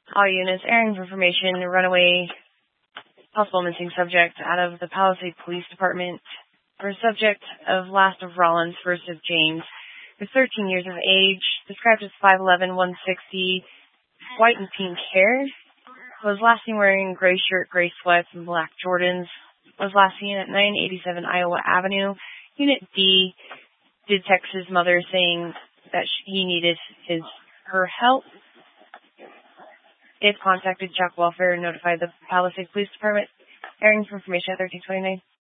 All units airing for information, runaway, possible missing subject out of the Palisade Police Department for subject of last of Rollins, first of James. Is 13 years of age, described as 5'11", 160, white and pink hair. Was last seen wearing gray shirt, gray sweats, and black Jordans. Was last seen at 987 Iowa Avenue. Unit D did text his mother saying that he needed her help. They've contacted Jock Welfare and notified the Palisade Police Department. Airing for information at 1329.